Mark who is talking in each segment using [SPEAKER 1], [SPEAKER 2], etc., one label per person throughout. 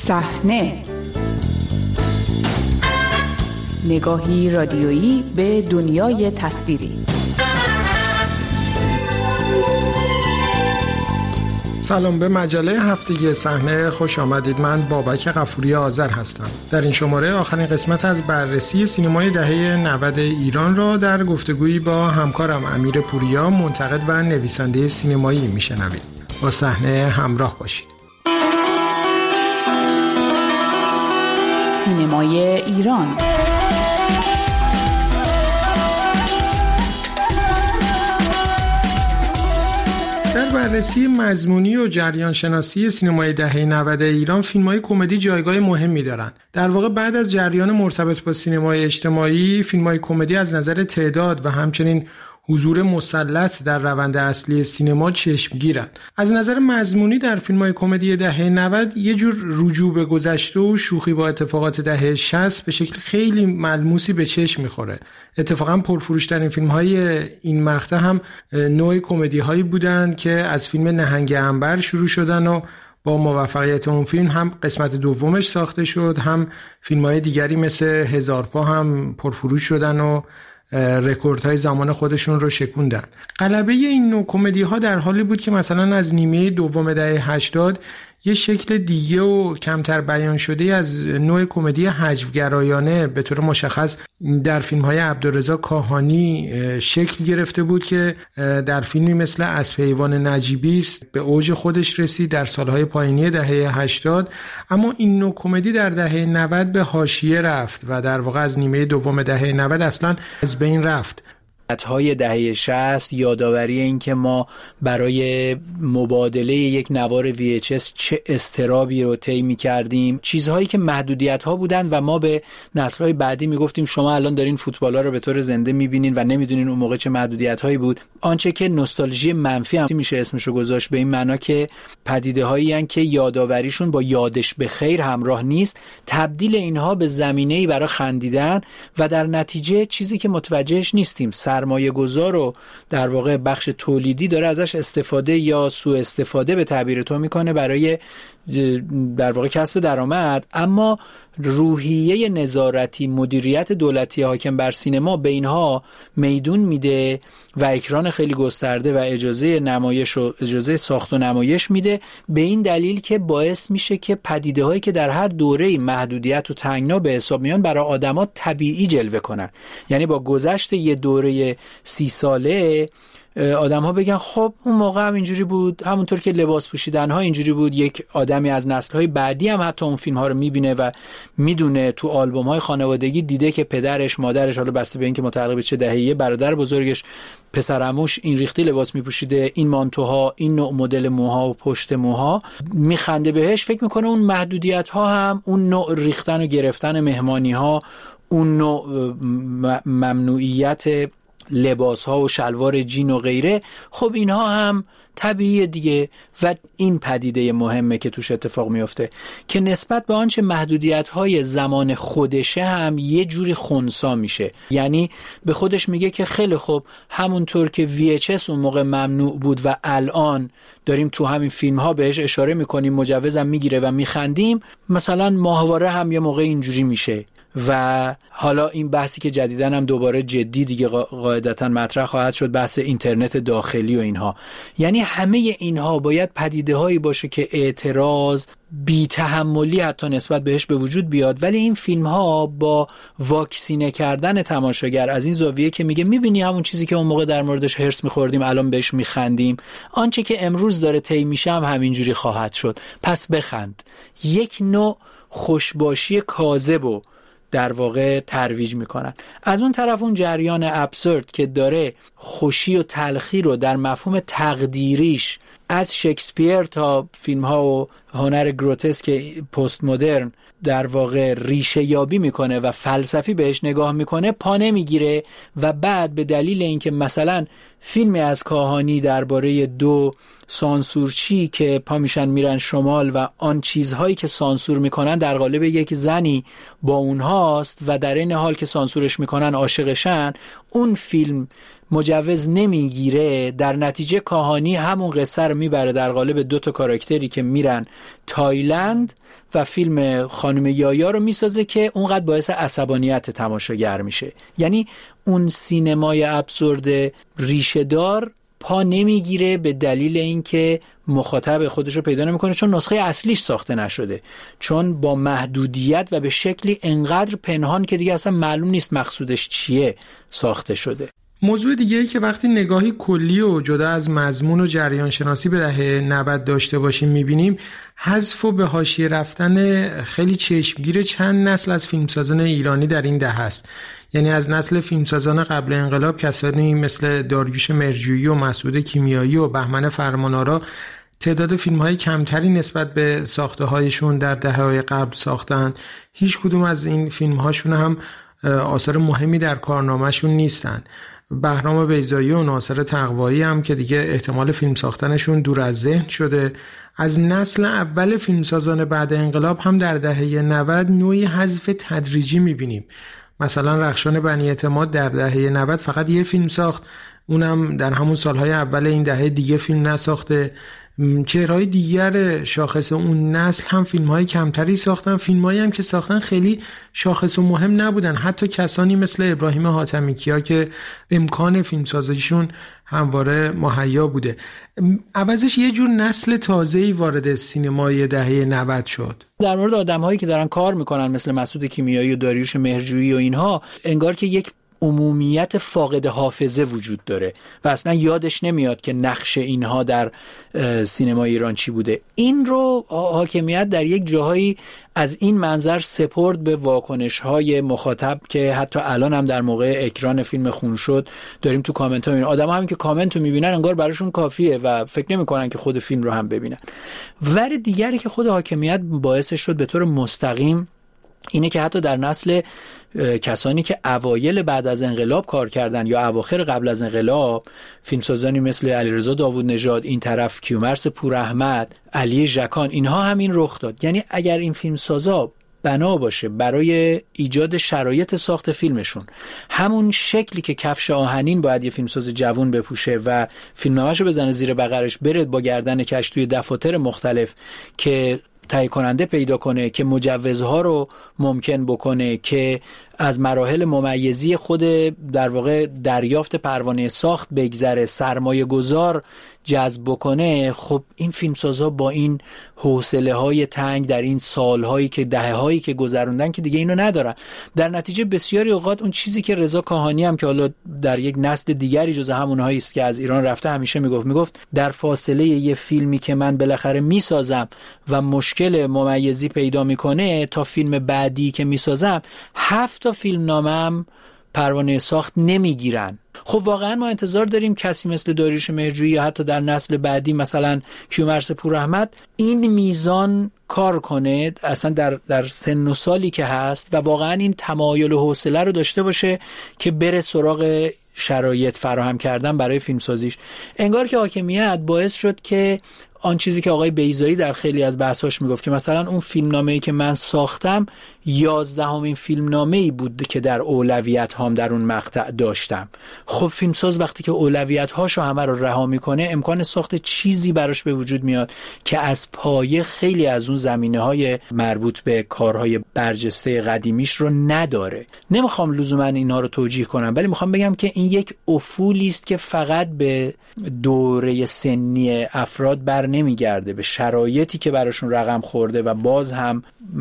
[SPEAKER 1] صحنه، نگاهی رادیویی به دنیای تصویری.
[SPEAKER 2] سلام، به مجله هفتگی صحنه خوش آمدید. من بابک غفوری آذر هستم. در این شماره آخرین قسمت از بررسی سینمای دهه 90 ایران را در گفتگویی با همکارم امیر پوریا، منتقد و نویسنده سینمایی میشنوید. با صحنه همراه باشید.
[SPEAKER 1] سینمای ایران.
[SPEAKER 2] در بررسی مضمونی و جریان شناسی سینمای دهه 90 ایران، فیلم‌های کمدی جایگاه مهمی دارند. در واقع بعد از جریان مرتبط با سینمای اجتماعی، فیلم‌های کمدی از نظر تعداد و همچنین حضور مسلط در روند اصلی سینما چشمگیرند. از نظر مضمونی در فیلم‌های کمدی دهه 90 یه جور رجوع به گذشته و شوخی با اتفاقات دهه 60 به شکل خیلی ملموسی به چشم می‌خوره. اتفاقا پرفروش‌ترین فیلم‌های این مقطع هم نوع کمدی‌هایی بودند که از فیلم نهنگ عنبر شروع شدن و با موفقیت اون فیلم هم قسمت دومش ساخته شد، هم فیلم‌های دیگری مثل هزار پا هم پرفروش شدن و رکوردهای زمان خودشون رو شکوندن. غلبه این نوع کمدی ها در حالی بود که مثلا از نیمه دوم دهه 80 یه شکل دیگه و کمتر بیان شده از نوع کمدی حجوگرایانه به طور مشخص در فیلم‌های عبدالرضا کاهانی شکل گرفته بود که در فیلمی مثل اسب حیوان نجیبی است به اوج خودش رسید در سالهای پایانی دهه 80. اما این نوع کمدی در دهه 90 به حاشیه رفت و در واقع از نیمه دوم دهه 90 اصلا از بین رفت.
[SPEAKER 3] های دهه 60 یادآوری این که ما برای مبادله یک نوار VHS چه استرابی رو طی می‌کردیم، چیزهایی که محدودیت‌ها بودن و ما به نسل‌های بعدی میگفتیم شما الان دارین فوتبالا رو به طور زنده می‌بینین و نمی‌دونین اون موقع چه محدودیت‌هایی بود. آنچه که نوستالژی منفی هم میشه اسمشو گذاشت، به این معنا که پدیده‌هایی ان که یادآوریشون با یادش به خیر همراه نیست، تبدیل اینها به زمینه‌ای برای خندیدن و در نتیجه چیزی که متوجهش نیستیم، سرمایه گذار رو در واقع بخش تولیدی داره ازش استفاده یا سوء استفاده به تعبیر تو میکنه برای در واقع کسب درآمد. اما روحیه نظارتی، مدیریت دولتی حاکم بر سینما به اینها میدون میده و اکران خیلی گسترده و اجازه نمایش و اجازه ساخت و نمایش میده، به این دلیل که باعث میشه که پدیده هایی که در هر دوره‌ای محدودیت و تنگنا به حساب میان برای آدما طبیعی جلوه کنن. یعنی با گذشت یه دوره 30 ساله آدم ها بگن خب اون موقع هم اینجوری بود، همونطور که لباس پوشیدن ها اینجوری بود. یک آدمی از نسل های بعدی هم حتی اون فیلم ها رو میبینه و میدونه تو آلبوم های خانوادگی دیده که پدرش، مادرش، حالا بسته به این که متعلق به چه دهه‌ایه، برادر بزرگش، پسرعموش این ریختی لباس میپوشیده، این مانتوها، این نوع مدل موها و پشت موها، میخنده بهش، فکر میکنه اون محدودیت ها هم، اون نوع ریختن و گرفتن مهمانی ها، اون نوع ممنوعیت لباس ها و شلوار جین و غیره، خب اینها هم طبیعیه دیگه. و این پدیده مهمه که توش اتفاق میفته که نسبت به آنچه محدودیت های زمان خودشه هم یه جوری خنثی میشه. یعنی به خودش میگه که خیلی خوب، همونطور که VHS اون موقع ممنوع بود و الان داریم تو همین فیلم ها بهش اشاره میکنیم، مجوزم میگیره و میخندیم، مثلا ماهواره هم یه موقع اینجوری میشه. و حالا این بحثی که جدیدن هم دوباره جدی دیگه قاعدتا مطرح خواهد شد، بحث اینترنت داخلی و اینها. یعنی همه اینها باید پدیده هایی باشه که اعتراض، بی تحملی حتی نسبت بهش به وجود بیاد، ولی این فیلم ها با واکسینه کردن تماشاگر از این زاویه که میگه میبینی همون چیزی که اون موقع در موردش هرس میخوردیم الان بهش میخندیم، آنچه که امروز داره طی میشه هم همینجوری خواهد شد، پس بخند. یک نوع خوشباشی کاذب در واقع ترویج میکنن. از اون طرف اون جریان ابسورد که داره خوشی و تلخی رو در مفهوم تقدیریش از شکسپیر تا فیلم ها و هنر گروتسک پست مدرن در واقع ریشه یابی میکنه و فلسفی بهش نگاه میکنه، پا نمیگیره و بعد به دلیل اینکه مثلا فیلمی از کاهانی درباره دو سانسورچی که پا میشن میرن شمال و آن چیزهایی که سانسور میکنن در قالب یک زنی با اونهاست و در این حال که سانسورش میکنن عاشقشن، اون فیلم مجوز نمیگیره. در نتیجه کاهانی همون قصه رو میبره در قالب 2 کاراکتری که میرن تایلند و فیلم خانم یایا رو میسازه که اونقدر باعث عصبانیت تماشاگر میشه. یعنی اون سینمای ابسورد ریشه دار پا نمیگیره به دلیل اینکه مخاطب خودش رو پیدا نمیکنه، چون نسخه اصلیش ساخته نشده، چون با محدودیت و به شکلی انقدر پنهان که دیگه اصلا معلوم نیست مقصودش چیه ساخته شده.
[SPEAKER 2] موضوع دیگه ای که وقتی نگاهی کلی و جدا از مضمون و جریان شناسی به دهه 90 داشته باشیم میبینیم حذف و به حاشیه رفتن خیلی چشمگیر چند نسل از فیلمسازان ایرانی در این دهه است. یعنی از نسل فیلمسازان قبل انقلاب کسانی مثل داریوش مرجویی و مسعود کیمیایی و بهمن فرمانآرا تعداد فیلم‌های کمتری نسبت به ساخته‌هایشون در دهه‌های قبل ساختن. هیچ کدوم از این فیلم‌هاشون هم آثار مهمی در کارنامه‌شون نیستن. بهرام بیضایی و ناصر تقوایی هم که دیگه احتمال فیلم ساختنشون دور از ذهن شده. از نسل اول فیلمسازان بعد انقلاب هم در دهه 90 نوعی حذف تدریجی می‌بینیم. مثلا رخشان بنی اعتماد در دهه 90 فقط یه فیلم ساخت، اونم در همون سالهای اول این دهه دیگه فیلم نساخته. چهرهای دیگر شاخص اون نسل هم فیلم‌های کمتری ساختن، فیلم‌هایی هم که ساختن خیلی شاخص و مهم نبودن. حتی کسانی مثل ابراهیم حاتمیکیا که امکان فیلمسازیشون همواره مهیا بوده. عوضش یه جور نسل تازه‌ای وارد سینمای دهه 90 شد.
[SPEAKER 3] در مورد آدم‌هایی که دارن کار میکنن مثل مسعود کیمیایی و داریوش مهرجویی و اینها، انگار که یک عمومیت فاقد حافظه وجود داره و اصلا یادش نمیاد که نقش اینها در سینما ایران چی بوده. این رو حاکمیت در یک جاهایی از این منظر سپرد به واکنش‌های مخاطب که حتی الان هم در موقع اکران فیلم خون شد داریم تو کامنت‌ها می‌بینیم. آدم‌ها همین که کامنت رو می‌بینن انگار براشون کافیه و فکر نمی‌کنن که خود فیلم رو هم ببینن. ور دیگری که خود حاکمیت باعث شد به طور مستقیم اینه که حتی در نسل کسانی که اوایل بعد از انقلاب کار کردن یا اواخر قبل از انقلاب، فیلمسازانی مثل علیرضا داوود نژاد، این طرف کیومرث پوراحمد، علی ژکان، اینها همین رخ داد. یعنی اگر این فیلمسازا بنا باشه برای ایجاد شرایط ساخت فیلمشون همون شکلی که کفش آهنین باید یه فیلمساز جوان بپوشه و فیلمنامه‌شو بزنه زیر بغلش، بره با گردن کش توی دفاتر مختلف که تهیه کننده پیدا کنه، که مجوزها رو ممکن بکنه، که از مراحل ممیزی خود در واقع دریافت پروانه ساخت بگذره، سرمایه گذار جذب بکنه، خب این فیلمسازها با این حوصله‌های تنگ در این سال‌هایی که دهه‌هایی که گذروندن که دیگه اینو ندارن. در نتیجه بسیاری اوقات اون چیزی که رضا کاهانی هم که حالا در یک نسل دیگری جز همونهایی است که از ایران رفته همیشه میگفت در فاصله یه فیلمی که من بالاخره میسازم و مشکل ممیزی پیدا میکنه تا فیلم بعدی که میسازم 7 تا فیلمنامه‌ام پروانه ساخت نمیگیرن. خب واقعا ما انتظار داریم کسی مثل داریوش مهرجویی یا حتی در نسل بعدی مثلا کیومرث پوراحمد این میزان کار کنه اصلا در سن و سالی که هست و واقعا این تمایل و حوصله رو داشته باشه که بره سراغ شرایط فراهم کردن برای فیلمسازیش. انگار که حاکمیت باعث شد که آن چیزی که آقای بیضایی در خیلی از بحثاش میگفت که مثلا اون فیلمنامه‌ای که من ساختم 11مین فیلمنامه‌ای بود که در اولویت هام در اون مقطع داشتم. خب فیلمساز وقتی که اولویت هاشو همه رو رها میکنه امکان ساخت چیزی براش به وجود میاد که از پایه خیلی از اون زمینه‌های مربوط به کارهای برجسته قدیمیش رو نداره. نمیخوام لزوما اینا رو توجیه کنم، ولی میخوام بگم که این یک افولی است که فقط به دوره سنی افراد بر نمیگرده، به شرایطی که براشون رقم خورده و باز هم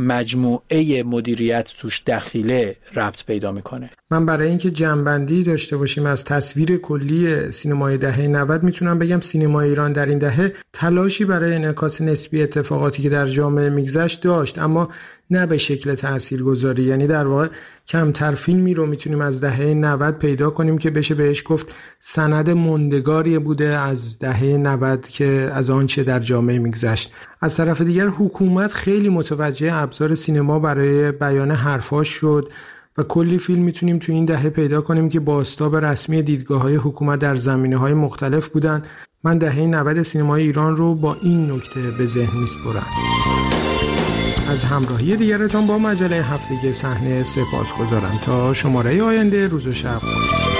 [SPEAKER 3] مجموعه مدیریت توش دخیله ربط پیدا میکنه.
[SPEAKER 2] من برای اینکه جمع‌بندی داشته باشیم از تصویر کلی سینمای دهه 90 میتونم بگم سینمای ایران در این دهه تلاشی برای انعکاس نسبی اتفاقاتی که در جامعه میگذشت داشت، اما نه به شکل تاثیرگذاری. یعنی در واقع کمتر فیلمی رو میتونیم از دهه 90 پیدا کنیم که بشه بهش گفت سند موندگاری بوده از دهه 90 که از آنچه در جامعه میگذشت. از طرف دیگر حکومت خیلی متوجه ابزار سینما برای بیان حرفاش شد و کلی فیلم میتونیم تو این دهه پیدا کنیم که بازتاب رسمی دیدگاه‌های حکومت در زمینه‌های مختلف بودن. من دهه 90 سینمای ایران رو با این نکته به ذهن میسپرم. از همراهی دیگرتان با مجله هفتگی صحنه سپاسگزارم. تا شماره آینده، روز و شب خوش.